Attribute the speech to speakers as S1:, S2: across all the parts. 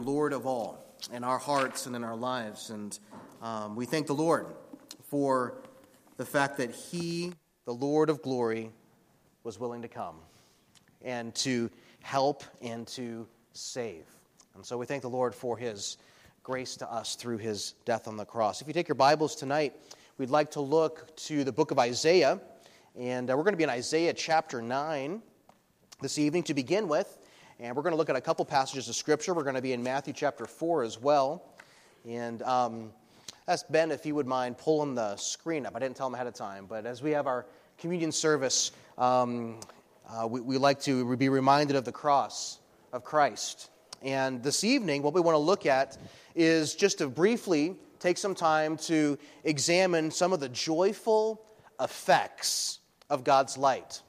S1: Lord of all, in our hearts and in our lives. And we thank the Lord for the fact that He, the Lord of glory, was willing to come and to help and to save. And so we thank the Lord for His grace to us through His death on the cross. If you take your Bibles tonight, we'd like to look to the book of Isaiah. And we're going to be in Isaiah chapter 9 this evening to begin with. And we're going to look at a couple passages of Scripture. We're going to be in Matthew chapter 4 as well. And ask Ben if he would mind pulling the screen up. I didn't tell him ahead of time. But as we have our communion service, we like to be reminded of the cross of Christ. And this evening, what we want to look at is just to briefly take some time to examine some of the joyful effects of God's light.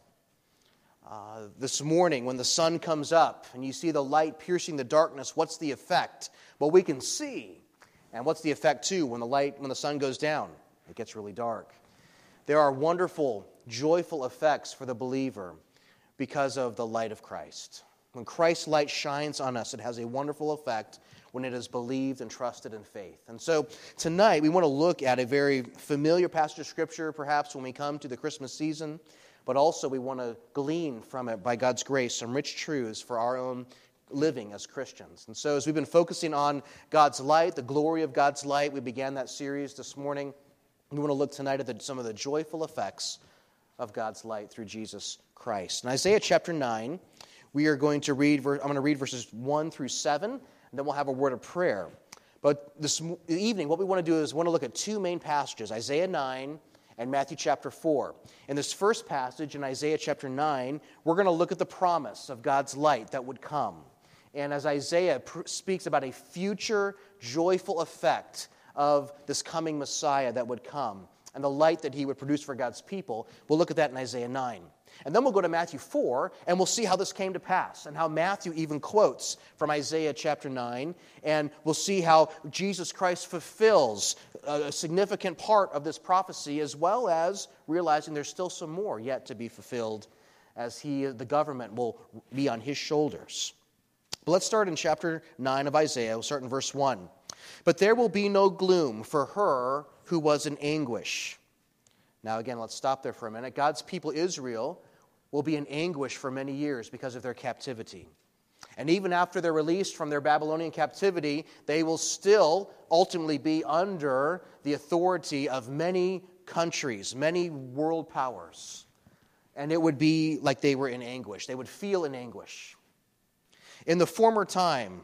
S1: This morning, when the sun comes up and you see the light piercing the darkness, what's the effect? Well, we can see. And what's the effect, too, when the sun goes down? It gets really dark. There are wonderful, joyful effects for the believer because of the light of Christ. When Christ's light shines on us, it has a wonderful effect when it is believed and trusted in faith. And so tonight, we want to look at a very familiar passage of Scripture, perhaps when we come to the Christmas season. But also we want to glean from it, by God's grace, some rich truths for our own living as Christians. And so as we've been focusing on God's light, the glory of God's light, we began that series this morning. We want to look tonight at some of the joyful effects of God's light through Jesus Christ. In Isaiah chapter 9, we are going to read, I'm going to read verses 1 through 7, and then we'll have a word of prayer. But this evening, what we want to do is we want to look at two main passages, Isaiah 9 and Matthew chapter 4. In this first passage, in Isaiah chapter 9, we're going to look at the promise of God's light that would come. And as Isaiah speaks about a future joyful effect of this coming Messiah that would come, and the light that he would produce for God's people, we'll look at that in Isaiah 9. And then we'll go to Matthew 4, and we'll see how this came to pass, and how Matthew even quotes from Isaiah chapter 9, and we'll see how Jesus Christ fulfills a significant part of this prophecy, as well as realizing there's still some more yet to be fulfilled, as the government will be on his shoulders. But let's start in chapter 9 of Isaiah. We'll start in verse 1. But there will be no gloom for her who was in anguish. Now again, let's stop there for a minute. God's people, Israel, will be in anguish for many years because of their captivity. And even after they're released from their Babylonian captivity, they will still ultimately be under the authority of many countries, many world powers. And it would be like they were in anguish. They would feel in anguish. In the former time,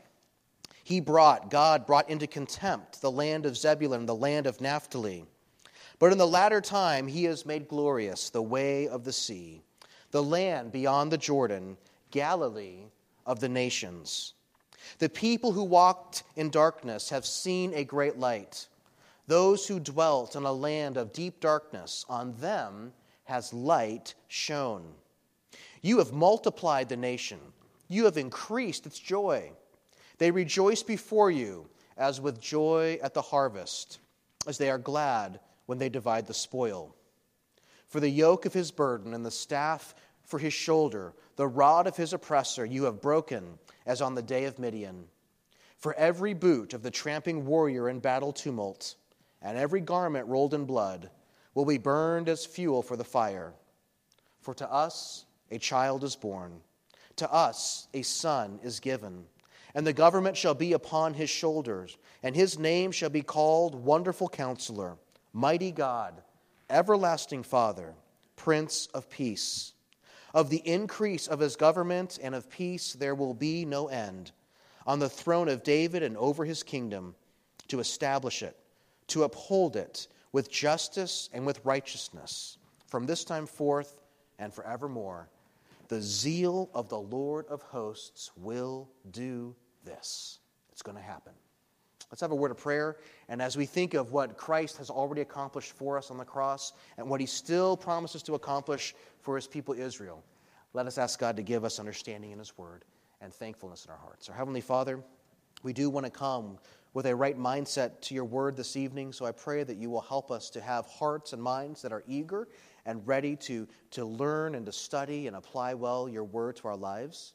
S1: God brought into contempt the land of Zebulun, the land of Naphtali. But in the latter time, he has made glorious the way of the sea, the land beyond the Jordan, Galilee of the nations. The people who walked in darkness have seen a great light. Those who dwelt in a land of deep darkness, on them has light shone. You have multiplied the nation. You have increased its joy. They rejoice before you as with joy at the harvest, as they are glad when they divide the spoil. For the yoke of his burden and the staff for his shoulder, the rod of his oppressor you have broken, as on the day of Midian. For every boot of the tramping warrior in battle tumult, and every garment rolled in blood, will be burned as fuel for the fire. For to us a child is born, to us a son is given, and the government shall be upon his shoulders, and his name shall be called Wonderful Counselor, Mighty God, Everlasting Father, Prince of Peace. Of the increase of his government and of peace there will be no end, on the throne of David and over his kingdom, to establish it, to uphold it with justice and with righteousness, from this time forth and forevermore. The zeal of the Lord of hosts will do this. It's going to happen. Let's have a word of prayer. And as we think of what Christ has already accomplished for us on the cross and what he still promises to accomplish for his people Israel, let us ask God to give us understanding in his word and thankfulness in our hearts. Our Heavenly Father, we do want to come with a right mindset to your word this evening, so I pray that you will help us to have hearts and minds that are eager and ready to learn and to study and apply well your word to our lives.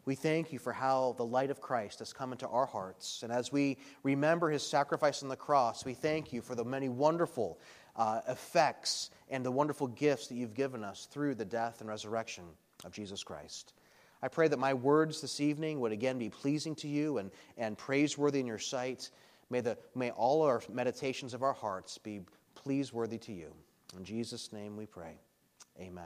S1: We thank you for how the light of Christ has come into our hearts. And as we remember his sacrifice on the cross, we thank you for the many wonderful effects and the wonderful gifts that you've given us through the death and resurrection of Jesus Christ. I pray that my words this evening would again be pleasing to you and praiseworthy in your sight. May all our meditations of our hearts be pleaseworthy to you. In Jesus' name we pray. Amen.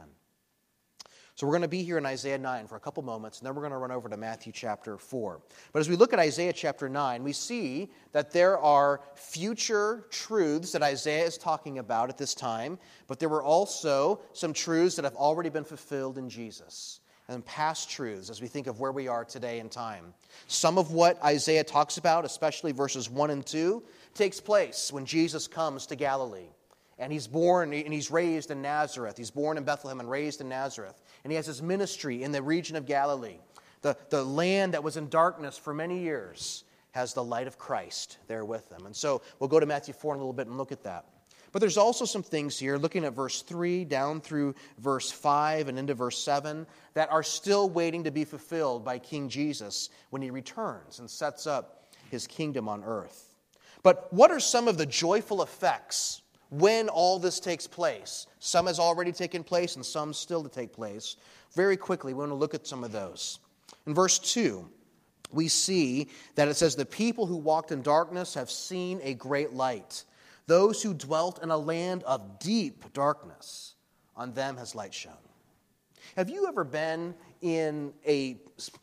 S1: So we're going to be here in Isaiah 9 for a couple moments, and then we're going to run over to Matthew chapter 4. But as we look at Isaiah chapter 9, we see that there are future truths that Isaiah is talking about at this time, but there were also some truths that have already been fulfilled in Jesus, and past truths as we think of where we are today in time. Some of what Isaiah talks about, especially verses 1 and 2, takes place when Jesus comes to Galilee. And he's born and he's raised in Nazareth. He's born in Bethlehem and raised in Nazareth. And he has his ministry in the region of Galilee. The land that was in darkness for many years has the light of Christ there with them. And so we'll go to Matthew 4 in a little bit and look at that. But there's also some things here, looking at verse 3 down through verse 5 and into verse 7, that are still waiting to be fulfilled by King Jesus when he returns and sets up his kingdom on earth. But what are some of the joyful effects when all this takes place? Some has already taken place and some still to take place. Very quickly, we want to look at some of those. In verse 2, we see that it says, "The people who walked in darkness have seen a great light. Those who dwelt in a land of deep darkness, on them has light shone." Have you ever been in a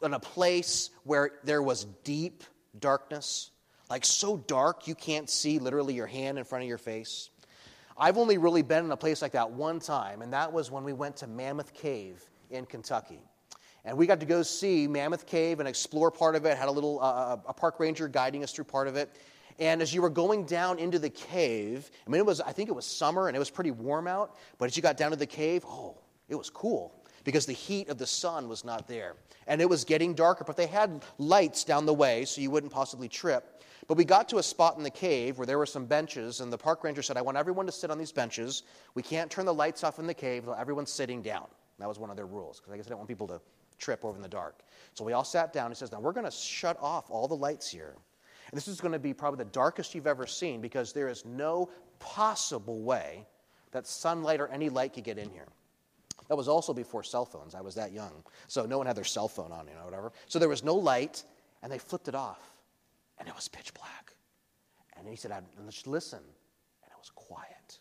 S1: place where there was deep darkness? Like so dark you can't see literally your hand in front of your face? I've only really been in a place like that one time, and that was when we went to Mammoth Cave in Kentucky. And we got to go see Mammoth Cave and explore part of it, had a little a park ranger guiding us through part of it. And as you were going down into the cave, I think it was summer and it was pretty warm out, but as you got down to the cave, it was cool because the heat of the sun was not there. And it was getting darker, but they had lights down the way so you wouldn't possibly trip. But we got to a spot in the cave where there were some benches, and the park ranger said, "I want everyone to sit on these benches. We can't turn the lights off in the cave until everyone's sitting down." That was one of their rules, because I guess they don't want people to trip over in the dark. So we all sat down. He says, "Now we're going to shut off all the lights here. And this is going to be probably the darkest you've ever seen, because there is no possible way that sunlight or any light could get in here." That was also before cell phones. I was that young. So no one had their cell phone on, whatever. So there was no light, and they flipped it off. And it was pitch black. And he said, "Let's listen." And it was quiet.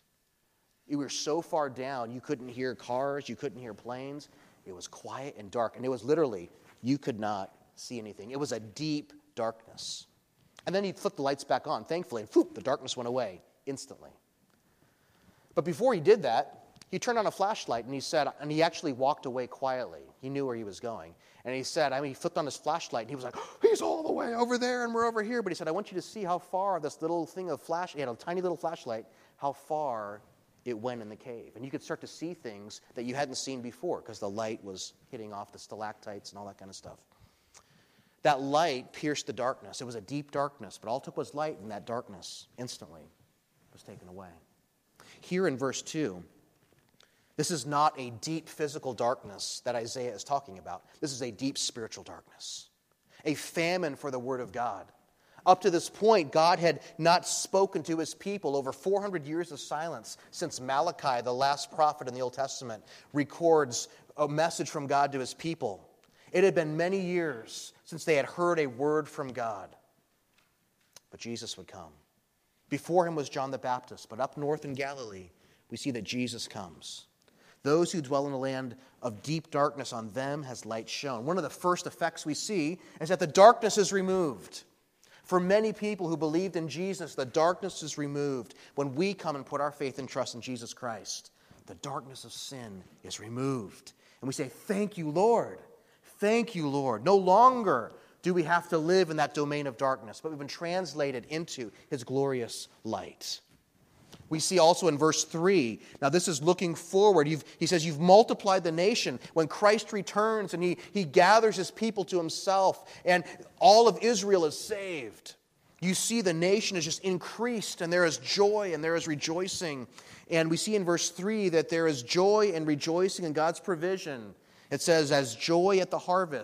S1: We were so far down, you couldn't hear cars, you couldn't hear planes. It was quiet and dark. And it was literally, you could not see anything. It was a deep darkness. And then he flipped the lights back on, thankfully, and the darkness went away instantly. But before he did that, he turned on a flashlight, and he actually walked away quietly. He knew where he was going. And he said, he flipped on his flashlight, and he was like, "He's all the way over there, and we're over here." But he said, "I want you to see how far this little thing of flash," he had a tiny little flashlight, how far it went in the cave. And you could start to see things that you hadn't seen before, because the light was hitting off the stalactites and all that kind of stuff. That light pierced the darkness. It was a deep darkness, but all it took was light, and that darkness instantly was taken away. Here in verse 2, this is not a deep physical darkness that Isaiah is talking about. This is a deep spiritual darkness, a famine for the Word of God. Up to this point, God had not spoken to his people. Over 400 years of silence since Malachi, the last prophet in the Old Testament, records a message from God to his people. It had been many years since they had heard a word from God. But Jesus would come. Before him was John the Baptist, but up north in Galilee, we see that Jesus comes. Those who dwell in a land of deep darkness, on them has light shone. One of the first effects we see is that the darkness is removed. For many people who believed in Jesus, the darkness is removed. When we come and put our faith and trust in Jesus Christ, the darkness of sin is removed. And we say, "Thank you, Lord. Thank you, Lord." No longer do we have to live in that domain of darkness, but we've been translated into his glorious light. We see also in verse 3, now this is looking forward. He says, "You've multiplied the nation." When Christ returns and he gathers his people to himself and all of Israel is saved, you see the nation is just increased, and there is joy and there is rejoicing. And we see in verse 3 that there is joy and rejoicing in God's provision. It says, "As joy at the harvest,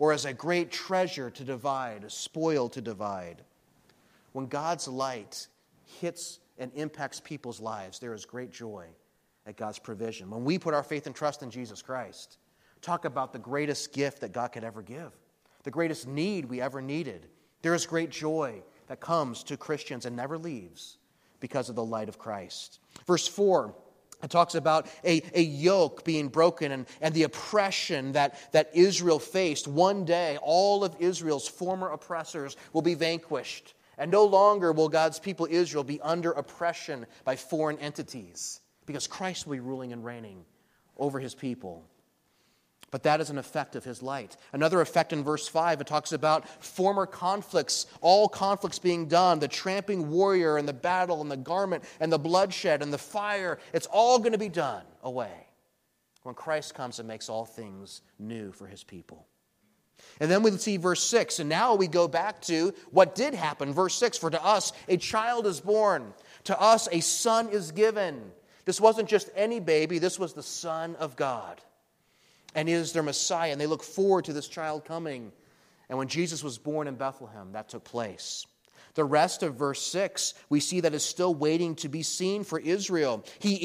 S1: or as a great treasure to divide, a spoil to divide. When God's light hits and impacts people's lives, there is great joy at God's provision. When we put our faith and trust in Jesus Christ, talk about the greatest gift that God could ever give, the greatest need we ever needed. There is great joy that comes to Christians and never leaves because of the light of Christ. Verse 4, it talks about a yoke being broken and the oppression that Israel faced. One day, all of Israel's former oppressors will be vanquished. And no longer will God's people Israel be under oppression by foreign entities, because Christ will be ruling and reigning over his people. But that is an effect of his light. Another effect in verse 5, it talks about former conflicts, all conflicts being done, the tramping warrior and the battle and the garment and the bloodshed and the fire. It's all going to be done away when Christ comes and makes all things new for his people. And then we see verse 6, and now we go back to what did happen. Verse 6, for to us a child is born, to us a son is given. This wasn't just any baby, this was the Son of God. And he is their Messiah, and they look forward to this child coming. And when Jesus was born in Bethlehem, that took place. The rest of verse 6, we see that is still waiting to be seen for Israel.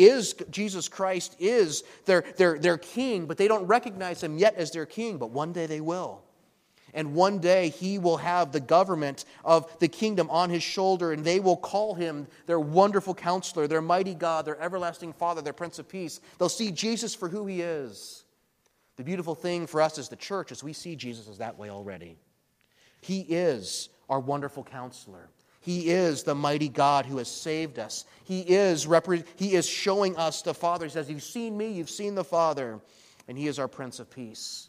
S1: Jesus Christ is their king, but they don't recognize him yet as their king, but one day they will. And one day he will have the government of the kingdom on his shoulder, and they will call him their wonderful counselor, their mighty God, their everlasting Father, their Prince of Peace. They'll see Jesus for who he is. The beautiful thing for us as the church is we see Jesus as that way already. He is our wonderful counselor. He is the mighty God who has saved us. He is showing us the Father. He says, you've seen me, you've seen the Father. And he is our Prince of Peace.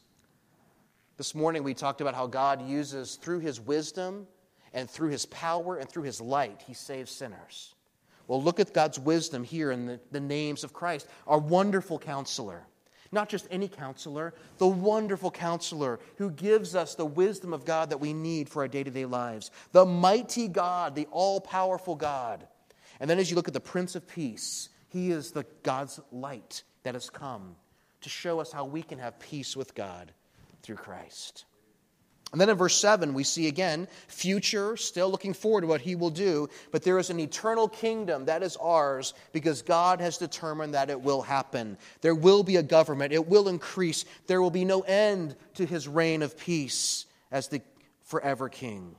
S1: This morning we talked about how God uses, through his wisdom and through his power and through his light, he saves sinners. Well, look at God's wisdom here in the names of Christ. Our wonderful counselor. Not just any counselor, the wonderful counselor who gives us the wisdom of God that we need for our day-to-day lives. The mighty God, the all-powerful God. And then as you look at the Prince of Peace, he is the God's light that has come to show us how we can have peace with God through Christ. And then in verse 7, we see again, future, still looking forward to what he will do, but there is an eternal kingdom that is ours because God has determined that it will happen. There will be a government. It will increase. There will be no end to his reign of peace as the forever king.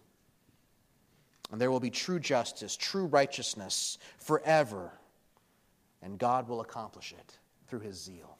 S1: And there will be true justice, true righteousness forever. And God will accomplish it through his zeal.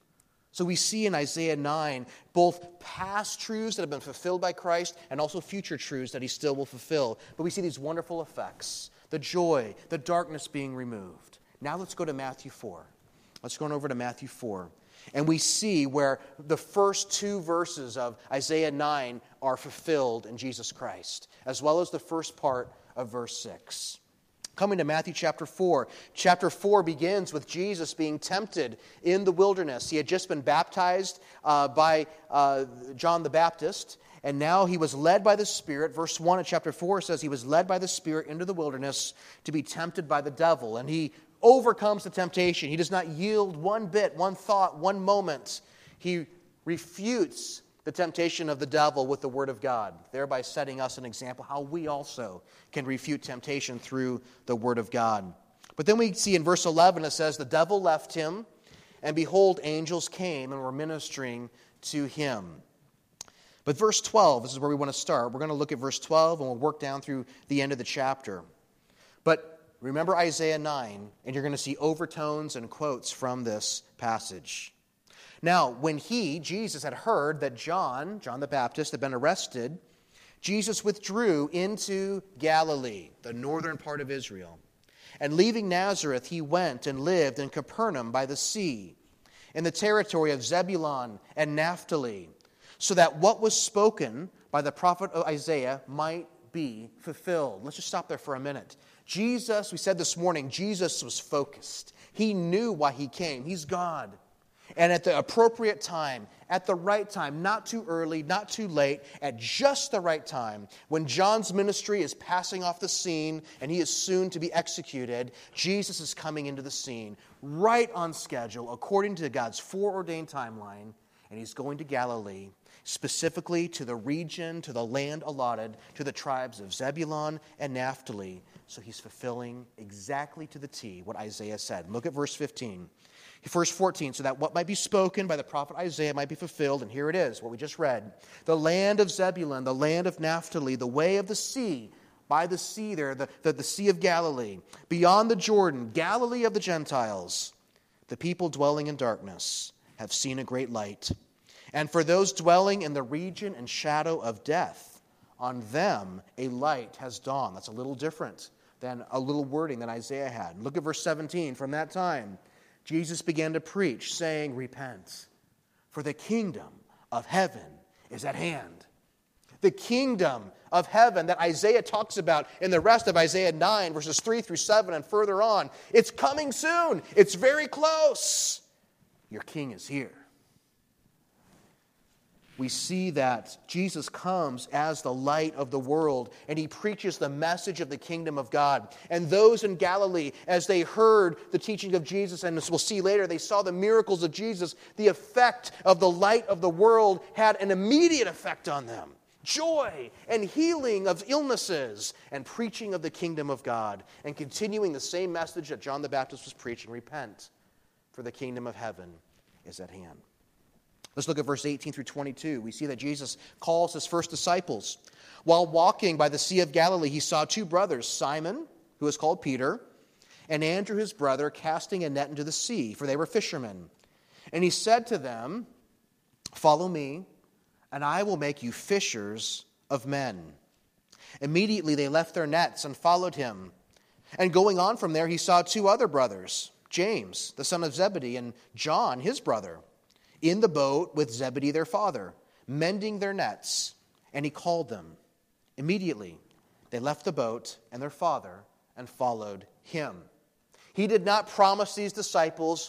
S1: So we see in Isaiah 9 both past truths that have been fulfilled by Christ and also future truths that he still will fulfill. But we see these wonderful effects, the joy, the darkness being removed. Now let's go to Matthew 4. Let's go on over to Matthew 4. And we see where the first two verses of Isaiah 9 are fulfilled in Jesus Christ, as well as the first part of verse 6. Coming to Matthew chapter 4. Chapter 4 begins with Jesus being tempted in the wilderness. He had just been baptized by John the Baptist, and now he was led by the Spirit. Verse 1 of chapter 4 says he was led by the Spirit into the wilderness to be tempted by the devil. And he overcomes the temptation. He does not yield one bit, one thought, one moment. He refutes the temptation of the devil with the Word of God, thereby setting us an example how we also can refute temptation through the Word of God. But then we see in verse 11 it says, the devil left him, and behold, angels came and were ministering to him. But verse 12, this is where we want to start. We're going to look at verse 12, and we'll work down through the end of the chapter. But remember Isaiah 9, and you're going to see overtones and quotes from this passage. Now, when Jesus had heard that John the Baptist, had been arrested, Jesus withdrew into Galilee, the northern part of Israel. And leaving Nazareth, he went and lived in Capernaum by the sea, in the territory of Zebulun and Naphtali, so that what was spoken by the prophet Isaiah might be fulfilled. Let's just stop there for a minute. Jesus, we said this morning, Jesus was focused. He knew why he came. He's God. And at the appropriate time, at the right time, not too early, not too late, at just the right time, when John's ministry is passing off the scene and he is soon to be executed, Jesus is coming into the scene right on schedule, according to God's foreordained timeline, and he's going to Galilee. specifically to the region, to the land allotted to the tribes of Zebulun and Naphtali. So he's fulfilling exactly to the T what Isaiah said. Look at verse 15. Verse 14, so that what might be spoken by the prophet Isaiah might be fulfilled. And here it is, what we just read. The land of Zebulun, the land of Naphtali, the way of the sea, by the sea there, the Sea of Galilee, beyond the Jordan, Galilee of the Gentiles, the people dwelling in darkness have seen a great light. And for those dwelling in the region and shadow of death, on them a light has dawned. That's a little different than a little wording that Isaiah had. Look at verse 17. From that time, Jesus began to preach, saying, repent, for the kingdom of heaven is at hand. The kingdom of heaven that Isaiah talks about in the rest of Isaiah 9, verses 3 through 7 and further on. It's coming soon. It's very close. Your king is here. We see that Jesus comes as the light of the world, and he preaches the message of the kingdom of God. And those in Galilee, as they heard the teaching of Jesus, and as we'll see later, they saw the miracles of Jesus, the effect of the light of the world had an immediate effect on them. Joy and healing of illnesses and preaching of the kingdom of God, and continuing the same message that John the Baptist was preaching, repent, for the kingdom of heaven is at hand. Let's look at verse 18 through 22. We see that Jesus calls his first disciples. While walking by the Sea of Galilee, he saw two brothers, Simon, who is called Peter, and Andrew his brother, casting a net into the sea, for they were fishermen. And he said to them, follow me, and I will make you fishers of men. Immediately they left their nets and followed him. And going on from there, he saw two other brothers, James, the son of Zebedee, and John, his brother, in the boat with Zebedee their father, mending their nets, and he called them. Immediately they left the boat and their father and followed him. He did not promise these disciples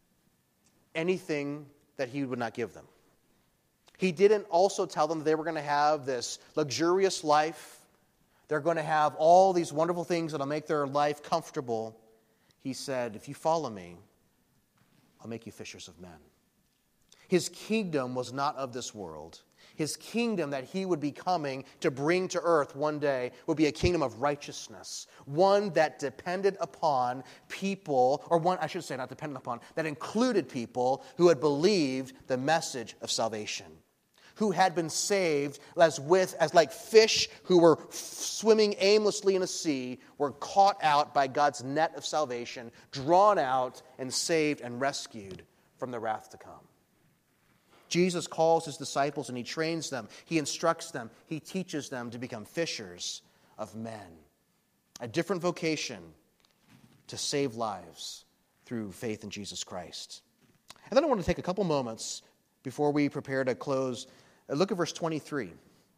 S1: anything that he would not give them. He didn't also tell them that they were going to have this luxurious life. They're going to have all these wonderful things that will make their life comfortable. He said, if you follow me, I'll make you fishers of men. His kingdom was not of this world. His kingdom that he would be coming to bring to earth one day would be a kingdom of righteousness, one that depended upon people, or one, I should say not dependent upon, that included people who had believed the message of salvation, who had been saved as like fish who were swimming aimlessly in a sea, were caught out by God's net of salvation, drawn out and saved and rescued from the wrath to come. Jesus calls his disciples and he trains them, he instructs them, he teaches them to become fishers of men. A different vocation to save lives through faith in Jesus Christ. And then I want to take a couple moments before we prepare to close. Look at verse 23.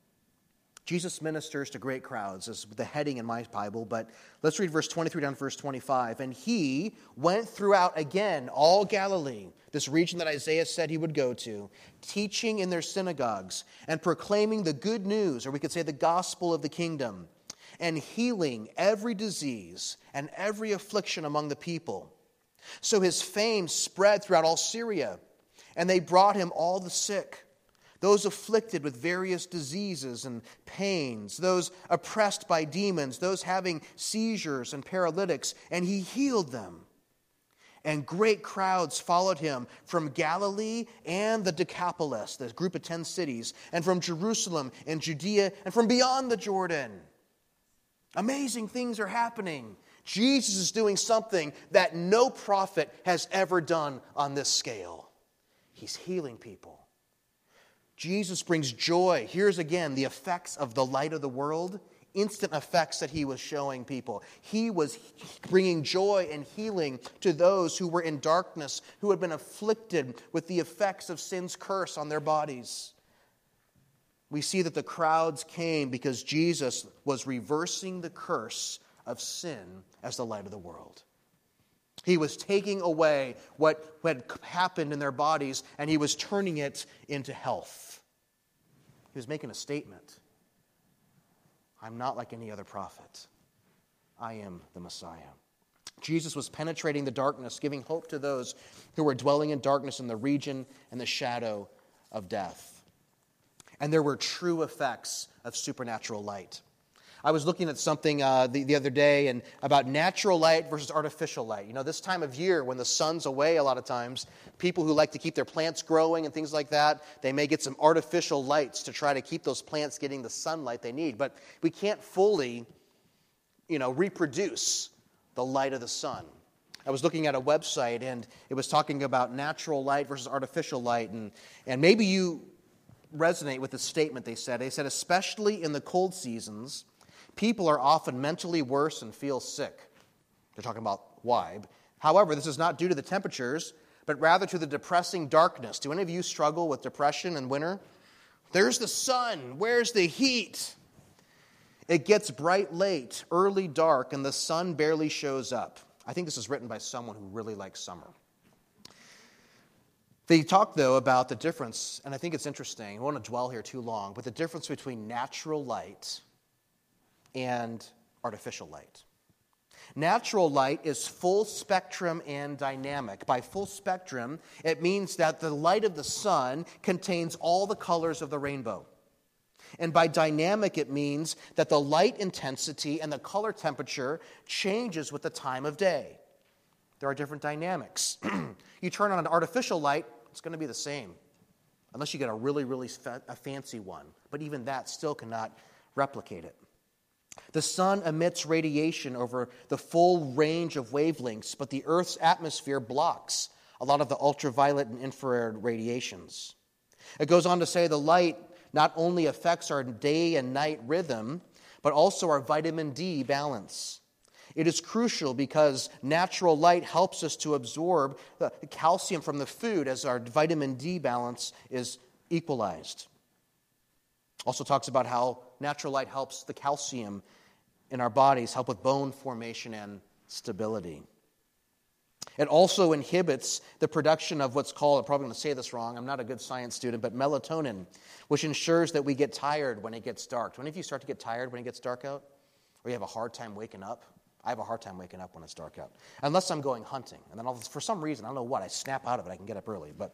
S1: Jesus ministers to great crowds, is the heading in my Bible, but let's read verse 23 down to verse 25. And he went throughout again all Galilee, this region that Isaiah said he would go to, teaching in their synagogues and proclaiming the good news, or we could say the gospel of the kingdom, and healing every disease and every affliction among the people. So his fame spread throughout all Syria, and they brought him all the sick, those afflicted with various diseases and pains, those oppressed by demons, those having seizures and paralytics, and he healed them. And great crowds followed him from Galilee and the Decapolis, the group of 10 cities, and from Jerusalem and Judea and from beyond the Jordan. Amazing things are happening. Jesus is doing something that no prophet has ever done on this scale. He's healing people. Jesus brings joy. Here's again the effects of the light of the world, instant effects that he was showing people. He was bringing joy and healing to those who were in darkness, who had been afflicted with the effects of sin's curse on their bodies. We see that the crowds came because Jesus was reversing the curse of sin as the light of the world. He was taking away what had happened in their bodies, and he was turning it into health. He was making a statement. I'm not like any other prophet. I am the Messiah. Jesus was penetrating the darkness, giving hope to those who were dwelling in darkness in the region and the shadow of death. And there were true effects of supernatural light. I was looking at something the other day and about natural light versus artificial light. You know, this time of year when the sun's away a lot of times, people who like to keep their plants growing and things like that, they may get some artificial lights to try to keep those plants getting the sunlight they need. But we can't fully, reproduce the light of the sun. I was looking at a website and it was talking about natural light versus artificial light. And maybe you resonate with the statement they said. They said, especially in the cold seasons, people are often mentally worse and feel sick. They're talking about why. However, this is not due to the temperatures, but rather to the depressing darkness. Do any of you struggle with depression in winter? There's the sun. Where's the heat? It gets bright late, early dark, and the sun barely shows up. I think this is written by someone who really likes summer. They talk, though, about the difference, and I think it's interesting. I won't dwell here too long, but the difference between natural light and artificial light. Natural light is full spectrum and dynamic. By full spectrum, it means that the light of the sun contains all the colors of the rainbow. And by dynamic, it means that the light intensity and the color temperature changes with the time of day. There are different dynamics. You turn on an artificial light, it's going to be the same, unless you get a really, really fancy one. But even that still cannot replicate it. The sun emits radiation over the full range of wavelengths, but the Earth's atmosphere blocks a lot of the ultraviolet and infrared radiations. It goes on to say the light not only affects our day and night rhythm, but also our vitamin D balance. It is crucial because natural light helps us to absorb the calcium from the food as our vitamin D balance is equalized. Also talks about how natural light helps the calcium in our bodies, help with bone formation and stability. It also inhibits the production of what's called, I'm probably going to say this wrong, I'm not a good science student, but melatonin, which ensures that we get tired when it gets dark. Do any of you start to get tired when it gets dark out? Or you have a hard time waking up? I have a hard time waking up when it's dark out. Unless I'm going hunting. And then for some reason, I don't know what, I snap out of it, I can get up early. But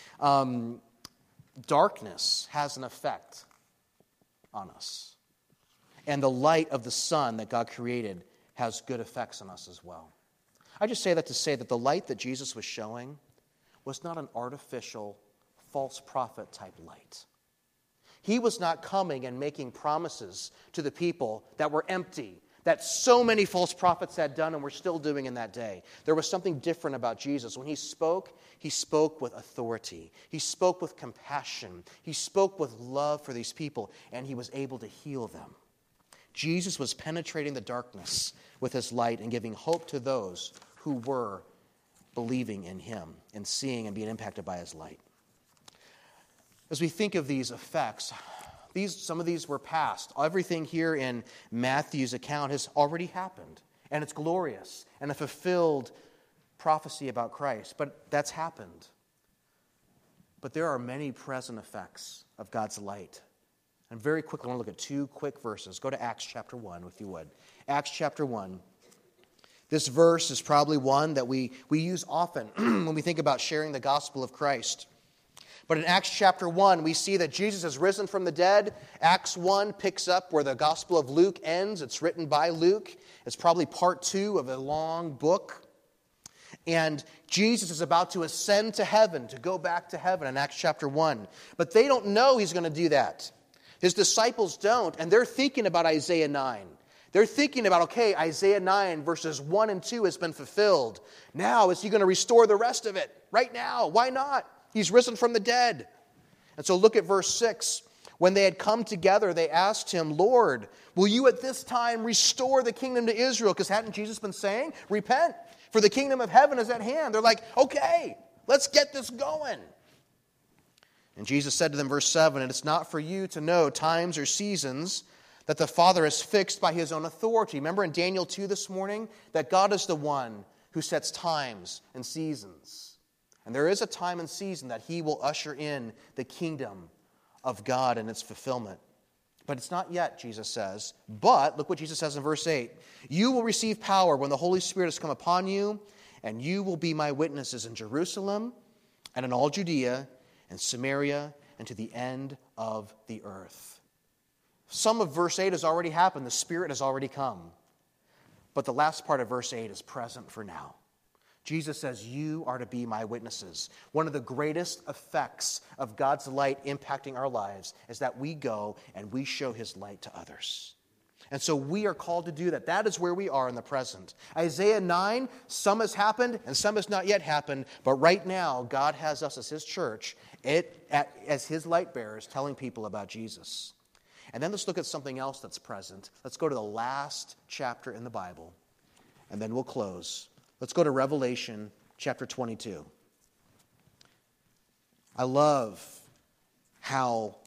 S1: darkness has an effect on us. And the light of the sun that God created has good effects on us as well. I just say that to say that the light that Jesus was showing was not an artificial, false prophet type light. He was not coming and making promises to the people that were empty, that so many false prophets had done and were still doing in that day. There was something different about Jesus. When he spoke with authority. He spoke with compassion. He spoke with love for these people, and he was able to heal them. Jesus was penetrating the darkness with his light and giving hope to those who were believing in him and seeing and being impacted by his light. As we think of these effects, some of these were past. Everything here in Matthew's account has already happened, and it's glorious and a fulfilled prophecy about Christ, but that's happened. But there are many present effects of God's light. And very quickly, I want to look at two quick verses. Go to Acts chapter 1, if you would. Acts chapter 1. This verse is probably one that we use often when we think about sharing the gospel of Christ. But in Acts chapter 1, we see that Jesus has risen from the dead. Acts 1 picks up where the gospel of Luke ends. It's written by Luke. It's probably part 2 of a long book. And Jesus is about to ascend to heaven, to go back to heaven in Acts chapter 1. But they don't know he's going to do that. His disciples don't, and they're thinking about Isaiah 9. They're thinking about, okay, Isaiah 9 verses 1 and 2 has been fulfilled. Now, is he going to restore the rest of it? Right now, why not? He's risen from the dead. And so look at verse 6. When they had come together, they asked him, Lord, will you at this time restore the kingdom to Israel? Because hadn't Jesus been saying, repent, for the kingdom of heaven is at hand. They're like, okay, let's get this going. And Jesus said to them, verse 7, and it's not for you to know times or seasons that the Father has fixed by his own authority. Remember in Daniel 2 this morning, that God is the one who sets times and seasons. And there is a time and season that he will usher in the kingdom of God and its fulfillment. But it's not yet, Jesus says. But, look what Jesus says in verse 8. You will receive power when the Holy Spirit has come upon you, and you will be my witnesses in Jerusalem and in all Judea and Samaria and to the end of the earth. Some of verse 8 has already happened. The Spirit has already come. But the last part of verse 8 is present for now. Jesus says, you are to be my witnesses. One of the greatest effects of God's light impacting our lives is that we go and we show his light to others. And so we are called to do that. That is where we are in the present. Isaiah 9, some has happened and some has not yet happened. But right now, God has us as his church, as his light bearers, telling people about Jesus. And then let's look at something else that's present. Let's go to the last chapter in the Bible, and then we'll close. Let's go to Revelation chapter 22. I love how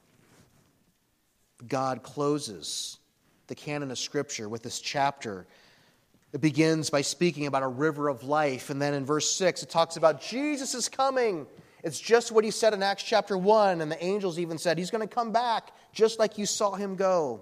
S1: God closes the canon of Scripture with this chapter. It begins by speaking about a river of life, and then in verse 6 it talks about Jesus is coming. It's just what he said in Acts chapter 1, and the angels even said he's going to come back just like you saw him go.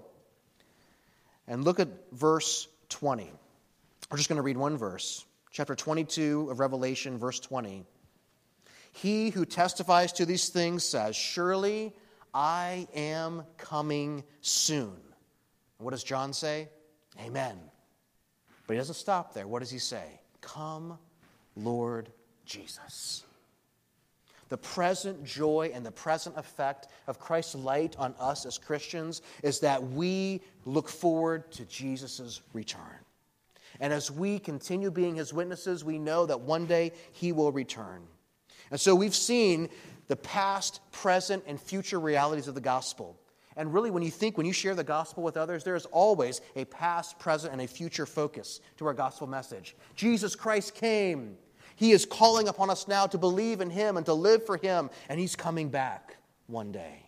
S1: And look at verse 20. We're just going to read one verse. Chapter 22 of Revelation, verse 20. He who testifies to these things says, surely I am coming soon. And what does John say? Amen. But he doesn't stop there. What does he say? Come, Lord Jesus. The present joy and the present effect of Christ's light on us as Christians is that we look forward to Jesus' return. And as we continue being his witnesses, we know that one day he will return. And so we've seen the past, present, and future realities of the gospel. And really, when you share the gospel with others, there is always a past, present, and a future focus to our gospel message. Jesus Christ came. He is calling upon us now to believe in him and to live for him, and he's coming back one day.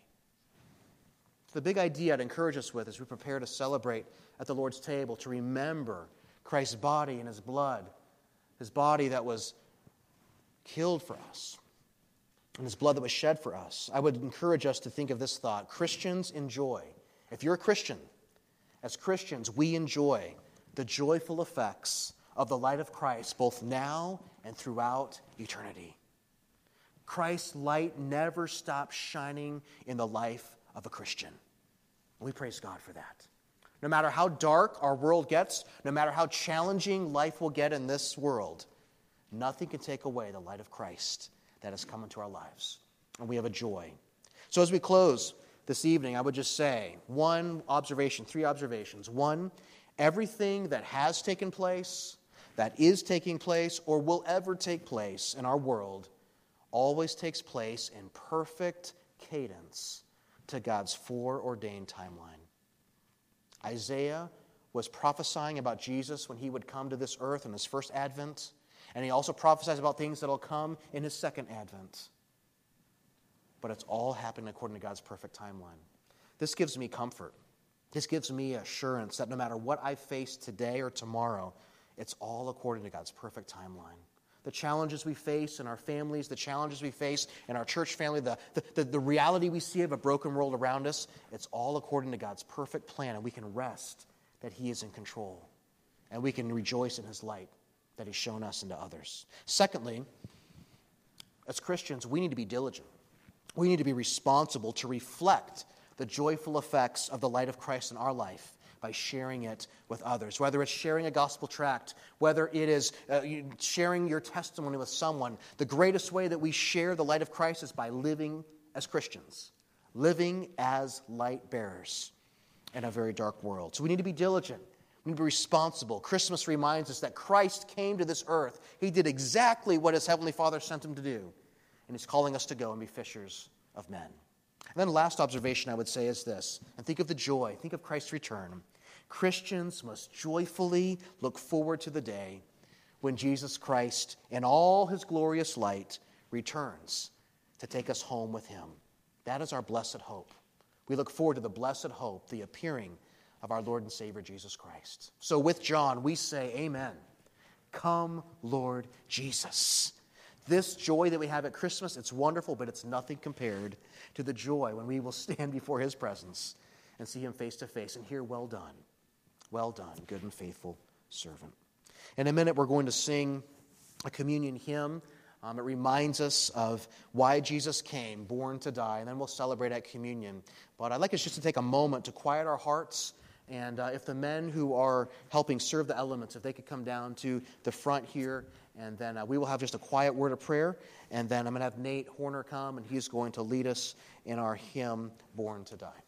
S1: The big idea I'd encourage us with as we prepare to celebrate at the Lord's table, to remember Christ's body and his blood, his body that was killed for us, and his blood that was shed for us. I would encourage us to think of this thought. Christians enjoy. If you're a Christian, as Christians, we enjoy the joyful effects of the light of Christ, both now and throughout eternity. Christ's light never stops shining in the life of a Christian. We praise God for that. No matter how dark our world gets, no matter how challenging life will get in this world, nothing can take away the light of Christ that has come into our lives. And we have a joy. So as we close this evening, I would just say three observations. One, everything that has taken place, that is taking place, or will ever take place in our world always takes place in perfect cadence to God's foreordained timeline. Isaiah was prophesying about Jesus when he would come to this earth in his first advent, and he also prophesies about things that will come in his second advent. But it's all happening according to God's perfect timeline. This gives me comfort. This gives me assurance that no matter what I face today or tomorrow, it's all according to God's perfect timeline. The challenges we face in our families, the challenges we face in our church family, the reality we see of a broken world around us, it's all according to God's perfect plan, and we can rest that he is in control. And we can rejoice in his light that he's shown us and to others. Secondly, as Christians, we need to be diligent. We need to be responsible to reflect the joyful effects of the light of Christ in our life by sharing it with others, whether it's sharing a gospel tract, whether it is sharing your testimony with someone. The greatest way that we share the light of Christ is by living as Christians, living as light bearers in a very dark world. So we need to be diligent. We need to be responsible. Christmas reminds us that Christ came to this earth. He did exactly what his Heavenly Father sent him to do, and he's calling us to go and be fishers of men. And then the last observation I would say is this, and think of the joy, think of Christ's return. Christians must joyfully look forward to the day when Jesus Christ, in all his glorious light, returns to take us home with him. That is our blessed hope. We look forward to the blessed hope, the appearing of our Lord and Savior Jesus Christ. So with John, we say, Amen. Come, Lord Jesus. This joy that we have at Christmas, it's wonderful, but it's nothing compared to the joy when we will stand before his presence and see him face to face and hear, well done, good and faithful servant. In a minute, we're going to sing a communion hymn. It reminds us of why Jesus came, born to die, and then we'll celebrate at communion. But I'd like us just to take a moment to quiet our hearts, and if the men who are helping serve the elements, if they could come down to the front here, and then we will have just a quiet word of prayer, and then I'm going to have Nate Horner come, and he's going to lead us in our hymn, Born to Die.